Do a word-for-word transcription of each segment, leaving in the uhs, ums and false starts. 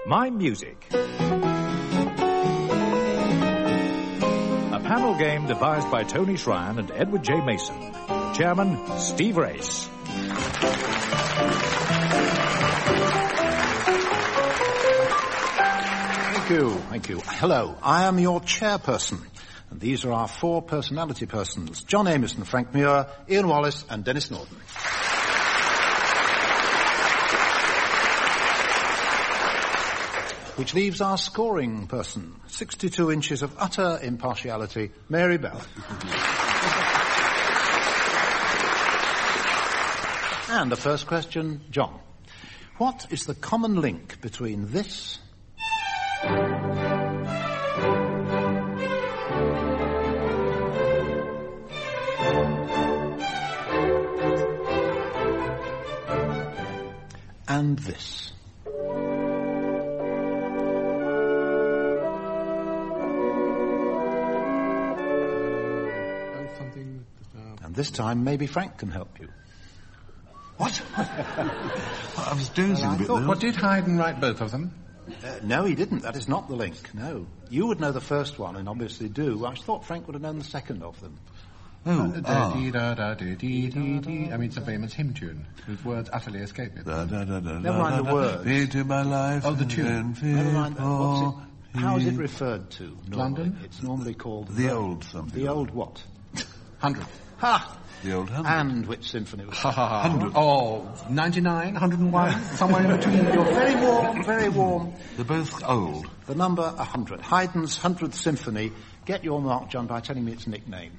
My Music. A panel game devised by Tony Shryan and Edward J. Mason. Chairman, Steve Race. Thank you, thank you. Hello, I am your chairperson, and these are our four personality persons: John Amison, Frank Muir, Ian Wallace, and Dennis Norton. Which leaves our scoring person, sixty-two inches of utter impartiality, Mary Bell. And the first question, John. What is the common link between this and this? And this time, maybe Frank can help you. What? I was dozing well, I a bit thought, there. What, did Haydn write both of them? Uh, no, he didn't. That is not the link, no. You would know the first one, and obviously do. I thought Frank would have known the second of them. Oh, Uh, ah. dee da da dee dee dee dee. I mean, it's a famous hymn tune whose words utterly escape me. Da, da, da, da, Never mind da, the da, words. Be to my life. Oh, the tune. and Never mind that. What's for it, how is it referred to normally? London? It's normally called... The old something. The old what? Hundred. Ha! The old hundred. And which symphony was Ha that? ha ha. Hundred. Oh, ninety-nine, one hundred and one, somewhere in between. You're very warm, very warm. They're both old. The number one hundred. Haydn's hundredth Symphony. Get your mark, John, by telling me its nickname.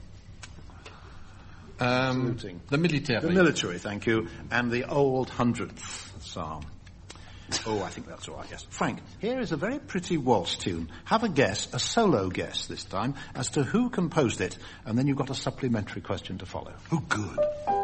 Um, Saluting. the military. The military, thank you. And the old hundredth psalm. Oh, I think that's all right, yes. Frank, here is a very pretty waltz tune. Have a guess, a solo guess this time, as to who composed it, and then you've got a supplementary question to follow. Oh, good.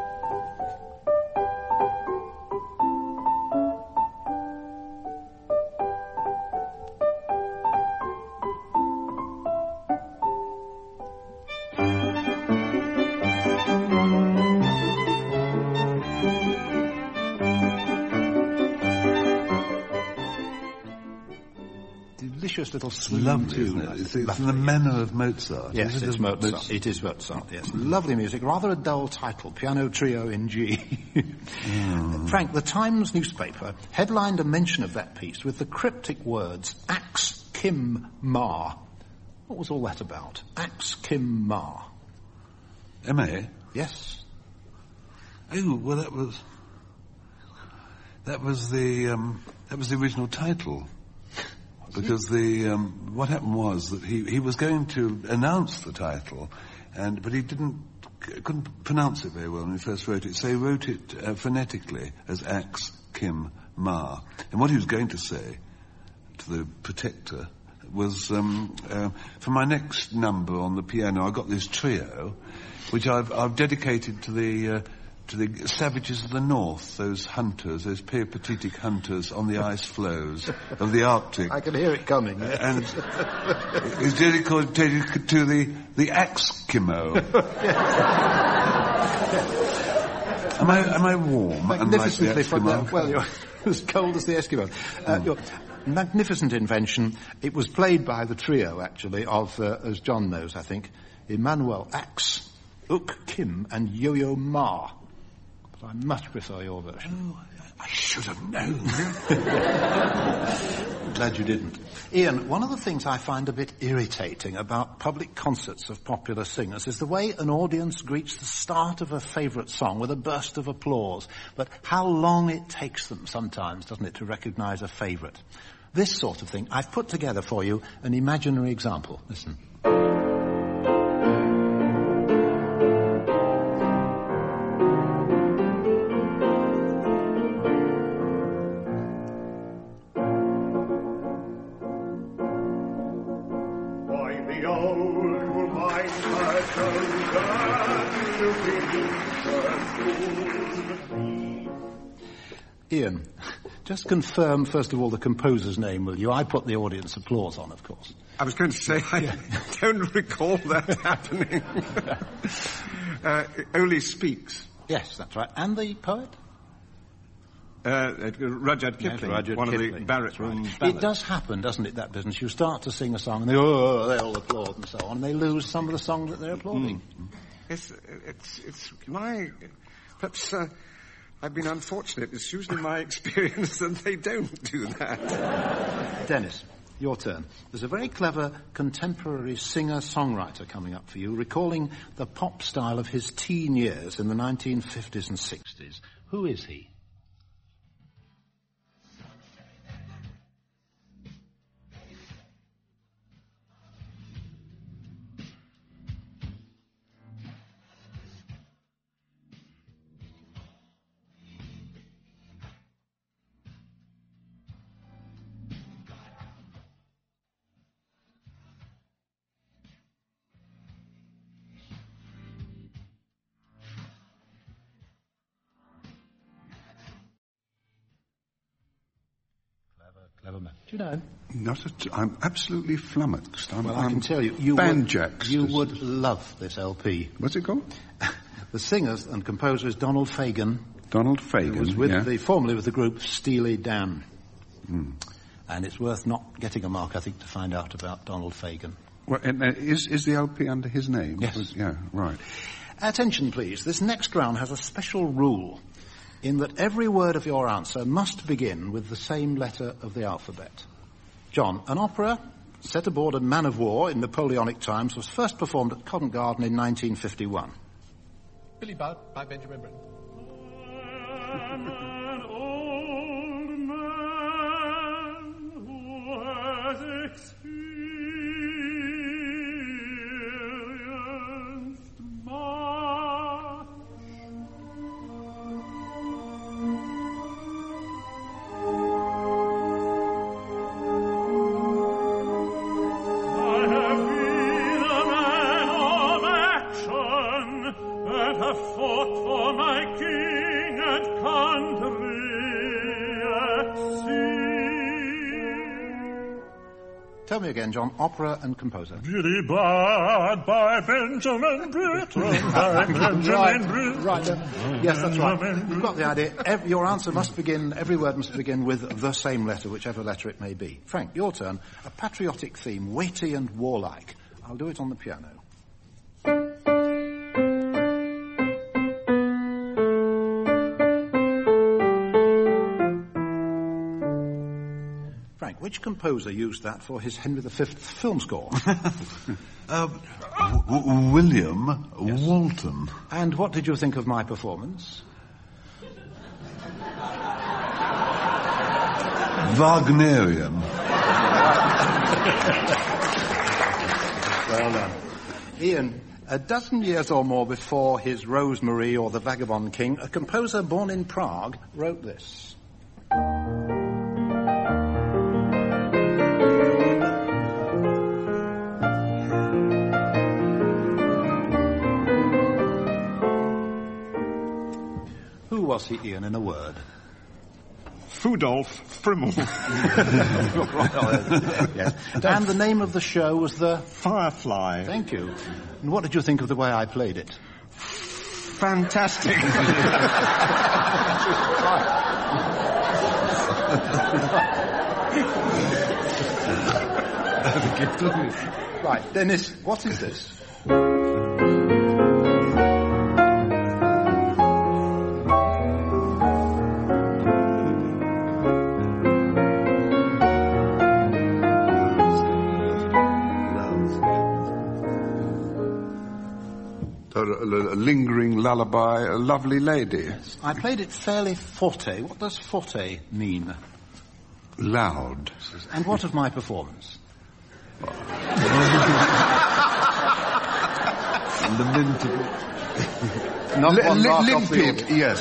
Delicious little swing Lovely, tune. isn't it? It's, it's in the manner of Mozart. Yes, Is it it's a Mozart. Mozart? It is Mozart, yes. Lovely music. Rather a dull title. Piano Trio in G. mm. Frank, the Times newspaper headlined a mention of that piece with the cryptic words, Ax Kim Ma. What was all that about? Ax Kim Ma. M A? Yes. Oh, well, that was... That was the, um, that was the original title. Because the um, what happened was that he, he was going to announce the title, and but he didn't couldn't pronounce it very well when he first wrote it. So he wrote it uh, phonetically as Ax Kim Ma. And what he was going to say to the protector was, um, uh, for my next number on the piano, I got this trio, which I've I've dedicated to the. Uh, to the savages of the north, those hunters, those peripatetic hunters on the ice floes of the Arctic. I can hear it coming. Yes. And it's dedicated to the, the Eskimo. am I am I warm? Magnificently from Eskimo? that. Well, you're as cold as the Eskimo. Uh, Mm. your magnificent invention. It was played by the trio, actually, of, uh, as John knows, I think, Emmanuel Ax, Uk Kim, and Yo-Yo Ma. But I much prefer your version. Oh, I should have known. Glad you didn't. Ian, one of the things I find a bit irritating about public concerts of popular singers is the way an audience greets the start of a favourite song with a burst of applause, but how long it takes them sometimes, doesn't it, to recognise a favourite. This sort of thing. I've put together for you an imaginary example. Listen. Ian, just confirm, first of all, the composer's name, will you? I put the audience applause on, of course. I was going to say, I yeah. don't recall that happening. uh, Ole Speaks. Yes, that's right. And the poet? Uh, Rudyard Kipling, Yes, Rudyard one Kipling. of the Barrett Room It ballads. does happen, doesn't it, that business? You start to sing a song and they, oh, they all applaud and so on, and they lose some of the song that they're applauding. Mm. It's, it's, it's my... Perhaps uh, I've been unfortunate. It's usually my experience that they don't do that. Dennis, your turn. There's a very clever contemporary singer-songwriter coming up for you, recalling the pop style of his teen years in the nineteen fifties and sixties. Who is he? Clever man. Do you know? Not at, I'm absolutely flummoxed. I'm, Well, I'm I can tell you, you would, banjaxed. you would love this L P. What's it called? The singer and composer is Donald Fagen. Donald Fagen. Who was with yeah. the, formerly with the group Steely Dan. Mm. And it's worth not getting a mark, I think, to find out about Donald Fagen. Well, and, uh, is, is the L P under his name? Yes. Was, yeah, right. Attention, please. This next round has a special rule in that every word of your answer must begin with the same letter of the alphabet. John, an opera set aboard a man of war in Napoleonic times was first performed at Covent Garden in nineteen fifty-one. Billy Budd by Benjamin Britten. An old man who has experienced much. I have been a man of action and have fought for my king and country at sea. Tell me again, John, opera and composer. Billy Budd by Benjamin Britten, by Benjamin Right, Britten. right. uh, Yes, that's right. You've got the idea. Every, your answer must begin, every word must begin with the same letter, whichever letter it may be. Frank, your turn. A patriotic theme, weighty and warlike. I'll do it on the piano. Frank, which composer used that for his Henry the Fifth film score? Uh, w- w- William Walton. And what did you think of my performance? Wagnerian. Well done. Ian, a dozen years or more before his Rosemary or the Vagabond King, a composer born in Prague wrote this. Who was he, Ian, in a word? Fudolf Frimmel. Yes. And the name of the show was the... Firefly. Thank you. And what did you think of the way I played it? Fantastic. Right, Dennis, what is this? A, a, a lingering lullaby, a lovely lady. I played it fairly forte. What does forte mean? Loud. And what of my performance? Lamentable. Not Li- one li- mark off the limpid, order. yes.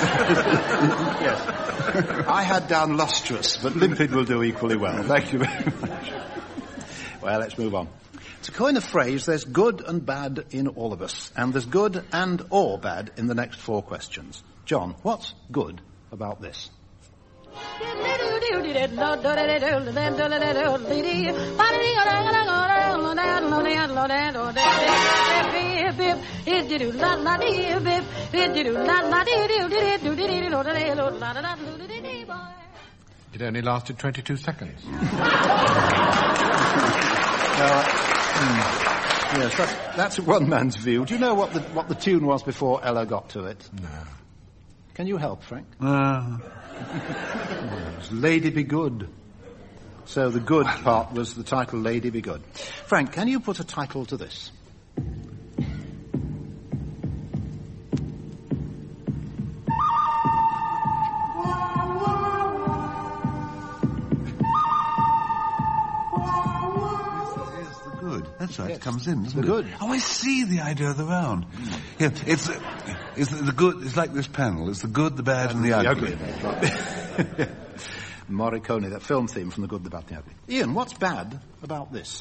Yes. I had down lustrous, but limpid will do equally well. Thank you very much. Well, let's move on. To coin a phrase, there's good and bad in all of us, and there's good and or bad in the next four questions. John, what's good about this? bip, it do la la dee bip, it do la la dee dee dee dee dee dee la la la la dee dee boy. It only lasted twenty-two seconds. Uh, mm, yes, that's, that's one man's view. Do you know what the, what the tune was before Ella got to it? No. Can you help, Frank? Uh, It was Lady Be Good. So the good part was the title Lady Be Good. Frank, can you put a title to this? That's right, Yes. it comes in, doesn't The it? good. Oh, I see the idea of the round. Yeah, it's, uh, it's the good, it's like this panel. It's the good, the bad, and the ugly. That's right. Morricone, that film theme from The Good, the Bad, and the Ugly. Ian, what's bad about this?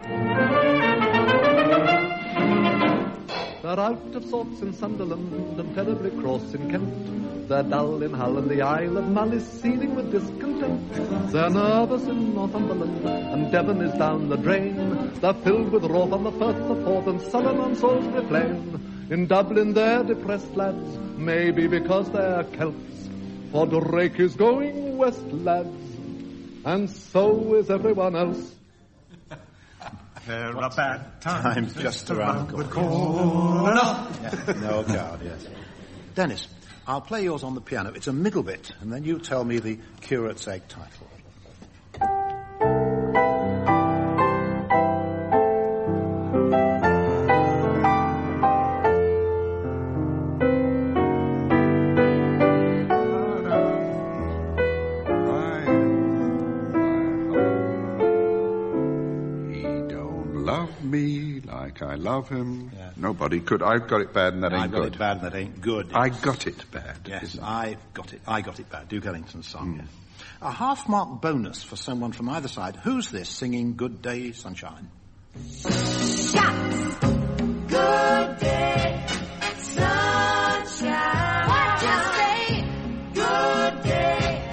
They're out of sorts in Sunderland and terribly cross in Kent. They're dull in Hull and the Isle of Mull is seething with discontent. They're nervous in Northumberland and Devon is down the drain. They're filled with wrath on the Firth of Forth and sullen on Salisbury Plain. In Dublin they're depressed lads, maybe because they're Celts. For Drake is going west, lads, and so is everyone else. There are bad Time's just around the corner. Yeah, no card, yes. Dennis, I'll play yours on the piano. It's a middle bit, and then you tell me the curate's egg title. Like I love him. Yeah. Nobody could. I've got it bad and that ain't I've got good. it bad and that ain't good. I got it bad. Yes, I got it. I got it bad. Duke Ellington's song, mm. yes. A half-mark bonus for someone from either side. Who's this singing Good Day, Sunshine? Shots. Good day, sunshine. What you say? Good day,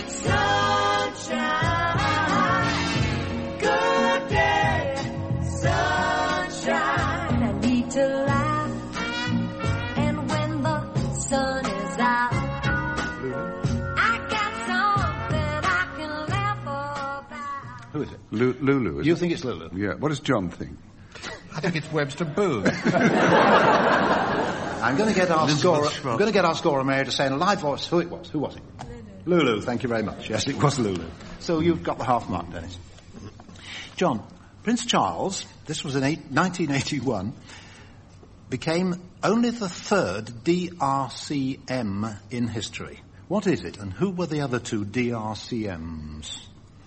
sunshine. Good day, sunshine. I need to laugh, and when the sun is out, I got something I can laugh about. Who is it? Lu- Lulu, is You it? think it's Lulu? Yeah. What does John think? I think it's Webster Booth. I'm going to get our Elizabeth scorer. Schrock. I'm going to get our scorer, Mary, to say in a live voice who it was. Who was it? Lulu. Lulu. Thank you very much. Yes, it was Lulu. So you've got the half mark, Dennis. John, Prince Charles. This was in eight, nineteen eighty-one. Became only the third D R C M in history. What is it, and who were the other two D R C Ms?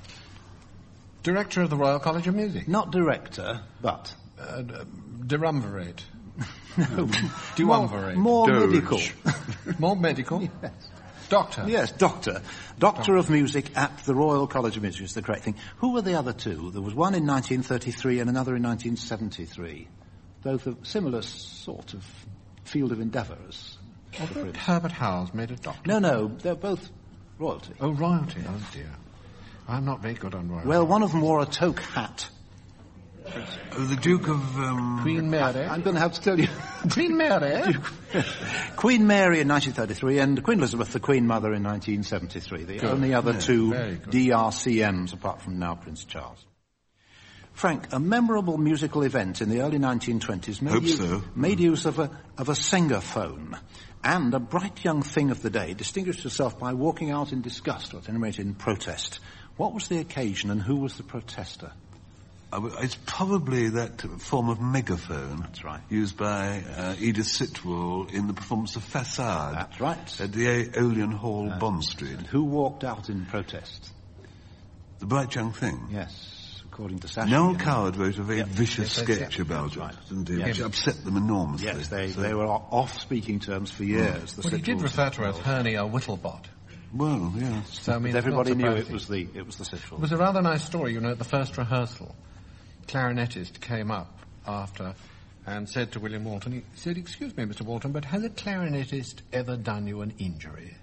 Director of the Royal College of Music. Not director, but Uh, Derumvirate. no, Duumvirate. more, more Doge. medical. More medical. Yes. Doctor. Yes, doctor. Doctor of Music at the Royal College of Music is the correct thing. Who were the other two? There was one in nineteen thirty-three and another in nineteen seventy-three. Both of similar sort of field of endeavour as the Prince. Herbert Howells made a doctor. No, no, they're both royalty. Oh, royalty. Oh, dear. I'm not very good on royalty. Well, one of them wore a toque hat. Oh, the Duke of... Um, Queen Mary. I'm going to have to tell you. Queen Mary. Queen Mary in nineteen thirty-three and Queen Elizabeth, the Queen Mother, in nineteen seventy-three. The Good. only other Yeah, two very good. D R C Ms apart from now Prince Charles. Frank, a memorable musical event in the early nineteen twenties made, Hope use, so. made use of a, of a Sengaphone. And a bright young thing of the day distinguished herself by walking out in disgust, or at any rate in protest. What was the occasion and who was the protester? uh, it's probably that form of megaphone. That's right. Used by uh, Edith Sitwell in the performance of Facade. That's right. At the Aeolian Hall, Uh, Bond Street. And who walked out in protest? The bright young thing. Yes, according to Sashi. Noel Coward wrote a very Yep. vicious Yes, yes, sketch yes. about That's right. it, didn't he? Yes. Which upset them enormously. Yes, they, So- they were off speaking terms for years. The Well, he did Sitwells. refer to her as Hernia Whittlebot. Well, yes. So, I mean, But everybody it's not knew it surprising. was the it was the It Sitwells. was a rather nice story, you know, at the first rehearsal. Clarinetist came up after and said to William Walton, he said, "Excuse me, Mister Walton, but has a clarinetist ever done you an injury?"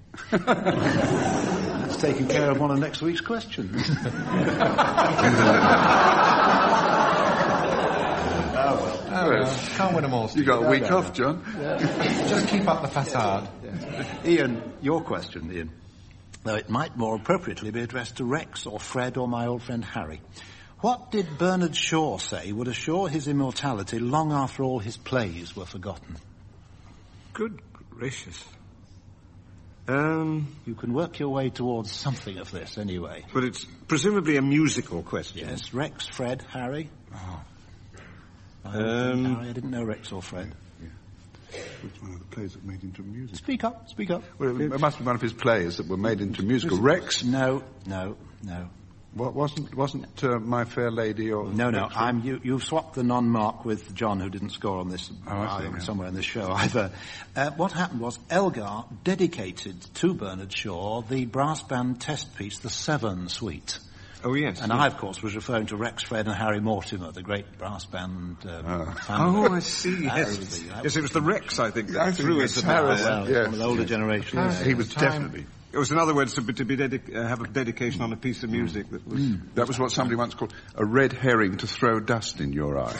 That's taking care of one of next week's questions. well. Oh, well. Can't win them all, Steve. You got a No, week no, off, John. Just keep up the facade. Ian, your question, Ian. Though it might more appropriately be addressed to Rex or Fred or my old friend Harry. What did Bernard Shaw say would assure his immortality long after all his plays were forgotten? Good gracious. Um, You can work your way towards something of this anyway. but it's presumably a musical question. Yes, Rex, Fred, Harry. My old Um, friend Harry, I didn't know Rex or Fred. Which one of the plays that made into music? Speak up, speak up. Well, it must be one of his plays that were made into musical. Rex, No, no, no. what wasn't wasn't uh, My Fair Lady or No, no, Rex? I'm, you, you've swapped the non-mark with John, who didn't score on this Oh, I see, uh, yeah. somewhere in this show either. Uh, what happened was Elgar dedicated to Bernard Shaw the brass band test piece, the Severn Suite. Oh, yes. And yes. I, of course, was referring to Rex, Fred and Harry Mortimer, the great brass band um, Oh. family. Oh, I see. That Yes, was the- that yes, it was the Rex, I think, that I think threw it's us a Harry. bit there. Well, it's Yes, one of the older yes. generation. Yes. He was Time- definitely. It was, in other words, to, be, to be dedic- uh, have a dedication on a piece of music that was... That was what somebody once called a red herring to throw dust in your eye.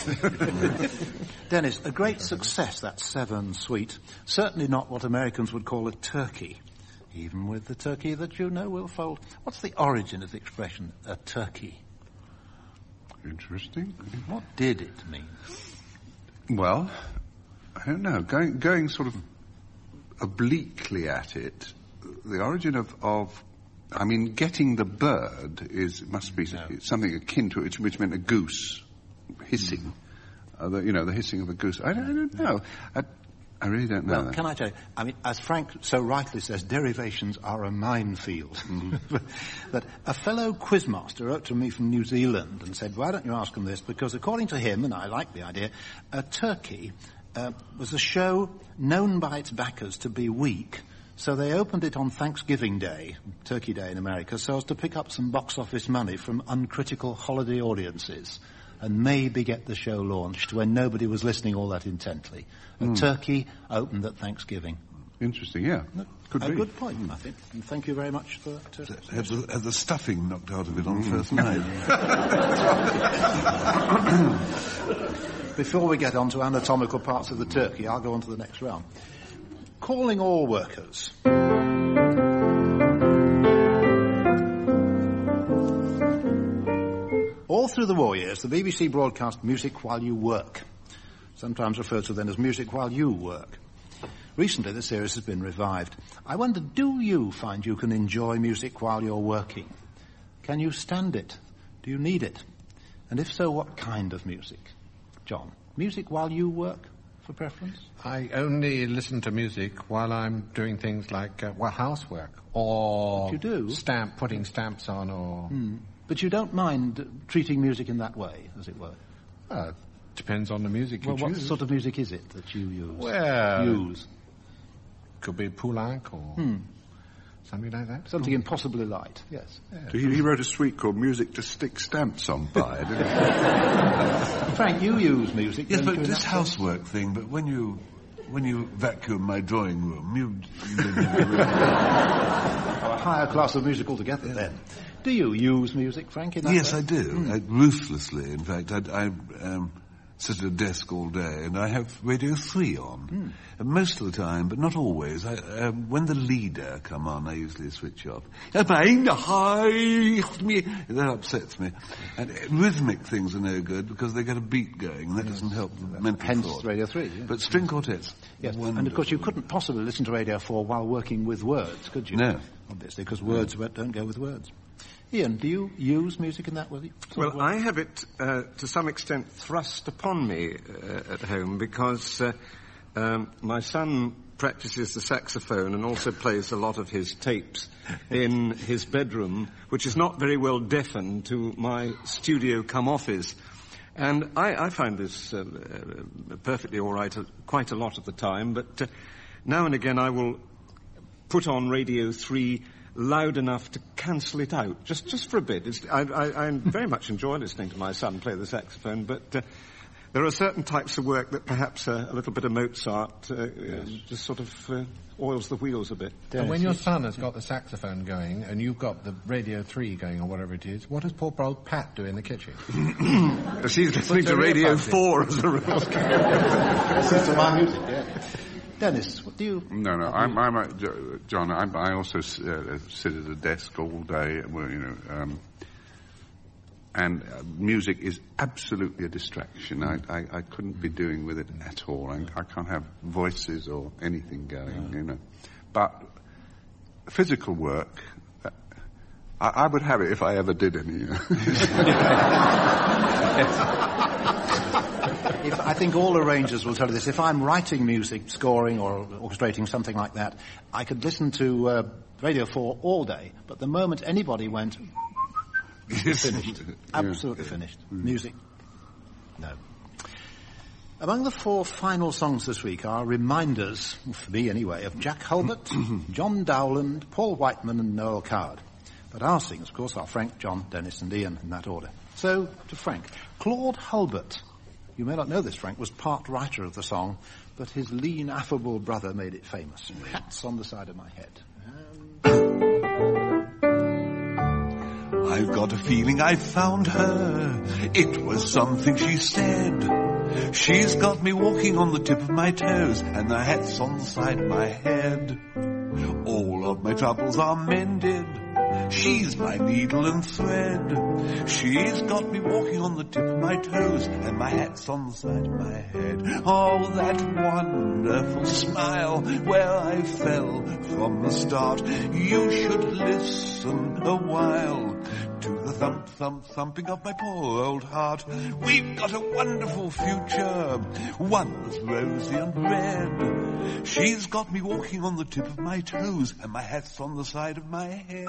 Dennis, a great success, that Severn Suite. Certainly not what Americans would call a turkey. Even with the turkey that you know will fold. What's the origin of the expression, a turkey? Interesting. What did it mean? Well, I don't know. Going going sort of obliquely at it, the origin of, of I mean, getting the bird is must be No. something akin to it, which meant a goose hissing. Uh, the, you know, the hissing of a goose. I don't, I don't know. I, I really don't know. Well, that. can I tell you, I mean, as Frank so rightly says, derivations are a minefield. But a fellow quizmaster wrote to me from New Zealand and said, why don't you ask him this? Because according to him, and I like the idea, a turkey uh, was a show known by its backers to be weak, so they opened it on Thanksgiving Day, Turkey Day in America, so as to pick up some box office money from uncritical holiday audiences and maybe get the show launched when nobody was listening all that intently. A turkey opened at Thanksgiving. Interesting, yeah. Could a be. good point, I think. And thank you very much for that. Uh, Had the, had the stuffing knocked out of it on first night. Before we get on to anatomical parts of the turkey, I'll go on to the next round. Calling all workers. All through the war years, the B B C broadcast music while you work, sometimes referred to then as music while you work. Recently, the series has been revived. I wonder, do you find you can enjoy music while you're working? Can you stand it? Do you need it? And if so, what kind of music? John, music while you work, for preference? I only listen to music while I'm doing things like uh, well, housework or You do? stamp putting stamps on or But you don't mind uh, treating music in that way, as it were? uh, depends on the music Well, you what choose. sort of music is it that you use? Well, use? could be Poulenc or something like that. Something impossibly light, yes. he, he wrote a suite called Music to Stick Stamps on by, didn't he? Frank, you use music. Yes, don't but you, in this that housework thing, but when you when you vacuum my drawing room, you... sense? A higher class of music altogether, then. Do you use music, Frank, in that Yes, way? I do. I, ruthlessly, in fact. I, I um, sit at a desk all day, and I have Radio three on. And most of the time, but not always. I, um, when the leader come on, I usually switch off. That upsets me. And uh, rhythmic things are no good, because they get a beat going, and that doesn't help the mental Hence thought. Radio three. Yeah. But string quartets. Yes, and of course you couldn't possibly listen to Radio four while working with words, could you? No. Obviously, because words don't go with words. Ian, do you use music in that way? Well, I have it, uh, to some extent, thrust upon me uh, at home because uh, um, my son practices the saxophone and also plays a lot of his tapes in his bedroom, which is not very well deafened to my studio come office. And I, I find this uh, uh, perfectly all right uh, quite a lot of the time, but uh, now and again I will put on Radio three loud enough to cancel it out, just just for a bit. It's, I, I, I very much enjoy listening to my son play the saxophone, but uh, there are certain types of work that perhaps uh, a little bit of Mozart uh, Yes. just sort of uh, oils the wheels a bit. And when your son has got the saxophone going and you've got the Radio three going or whatever it is, what does poor old Pat do in the kitchen? She's listening to Radio four as a rule. Listen to my music, yeah. Dennis, what do you... No, no, I'm, I'm a, John, I'm, I also uh, sit at a desk all day, well, you know, um, and uh, music is absolutely a distraction. I, I, I couldn't be doing with it at all. I, I can't have voices or anything going, you know. But physical work, uh, I, I would have it if I ever did any. You know. If, I think all arrangers will tell you this. If I'm writing music, scoring or orchestrating something like that, I could listen to uh, Radio four all day, but the moment anybody went... finished. Absolutely finished. Music, no. Among the four final songs this week are reminders, for me anyway, of Jack Hulbert, John Dowland, Paul Whiteman and Noel Coward. But our singers, of course, are Frank, John, Dennis and Ian in that order. So, to Frank. Claude Hulbert, you may not know this, Frank, was part writer of the song, but his lean, affable brother made it famous. Hats on the side of my head. I've got a feeling I found her. It was something she said. She's got me walking on the tip of my toes, and the hat's on the side of my head. All of my troubles are mended. She's my needle and thread. She's got me walking on the tip of my toes, and my hat's on the side of my head. Oh, that wonderful smile where I fell from the start. You should listen a while to the thump, thump, thumping of my poor old heart. We've got a wonderful future, one that's rosy and red. She's got me walking on the tip of my toes, and my hat's on the side of my head.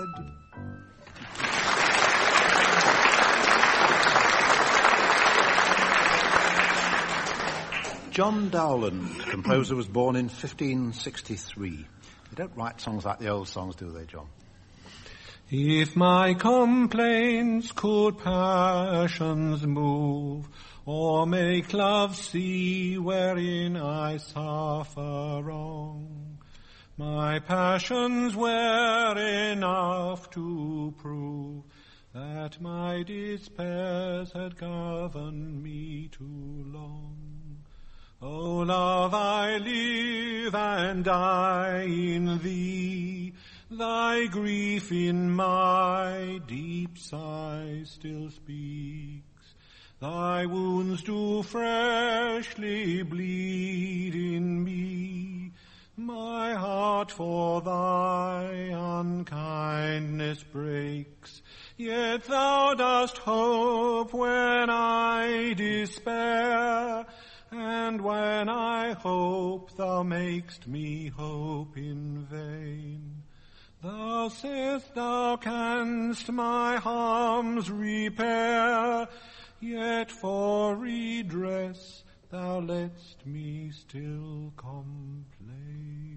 John Dowland, composer, was born in fifteen sixty-three. They don't write songs like the old songs, do they, John? If my complaints could passions move, or make love see wherein I suffer wrong, my passions were enough to prove that my despairs had governed me too long. O love, I live and die in thee, thy grief in my deep sigh still speaks. Thy wounds do freshly bleed in me, my heart for thy unkindness breaks. Yet thou dost hope when I despair, and when I hope thou makest me hope in vain. Thou sayest thou canst my harms repair, yet for redress thou lett'st me still complain.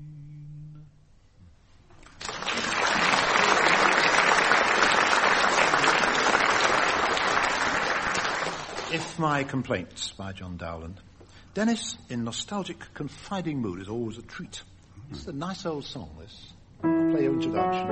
If My Complaints by John Dowland. Dennis, in nostalgic, confiding mood, is always a treat. It's a nice old song, this. I'll play your introduction.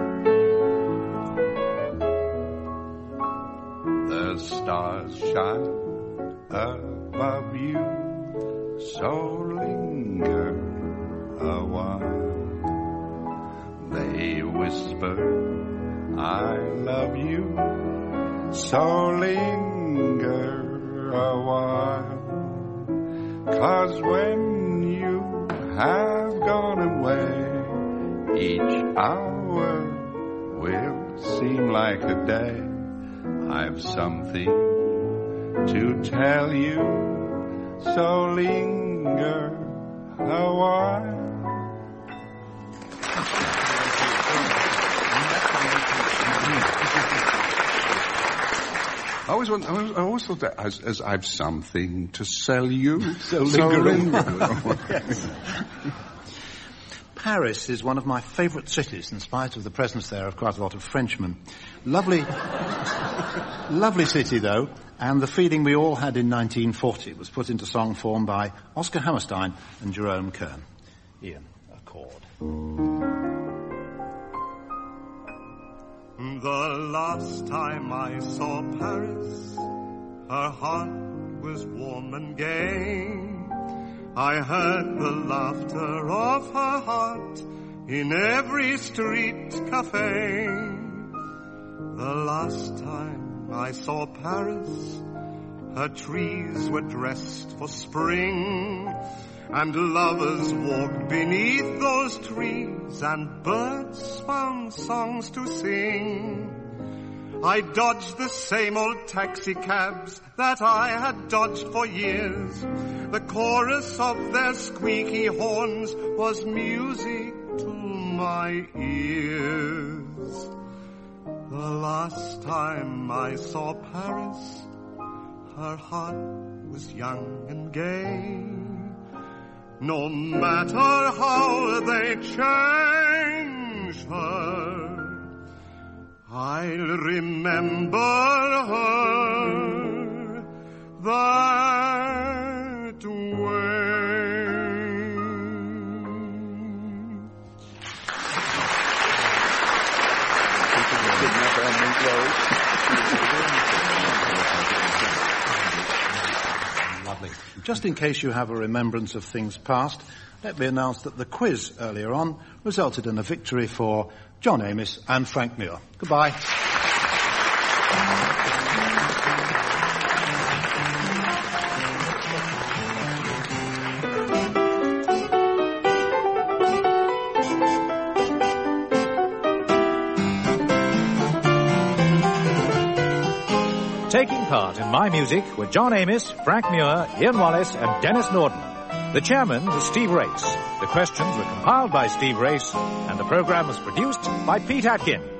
The stars shine above you, so linger a while. They whisper, I love you, so linger a while. 'Cause when you have gone away, each hour will seem like a day. I've something to tell you, so linger a while. I always, want, I always, I always thought that as, as I've something to sell you, so linger. linger. Yes. Paris is one of my favourite cities, in spite of the presence there of quite a lot of Frenchmen. Lovely, lovely city, though, and the feeling we all had in nineteen forty was put into song form by Oscar Hammerstein and Jerome Kern. Ian, a chord. The last time I saw Paris, her heart was warm and gay. I heard the laughter of her heart in every street cafe. The last time I saw Paris, her trees were dressed for spring, and lovers walked beneath those trees, and birds found songs to sing. I dodged the same old taxi cabs that I had dodged for years. The chorus of their squeaky horns was music to my ears. The last time I saw Paris, her heart was young and gay. No matter how they change her, I'll remember her that way. Lovely. Just in case you have a remembrance of things past, let me announce that the quiz earlier on resulted in a victory for John Amis and Frank Muir. Goodbye. Taking part in My Music were John Amis, Frank Muir, Ian Wallace and Dennis Norden. The chairman was Steve Race. The questions were compiled by Steve Race, and the program was produced by Pete Atkin.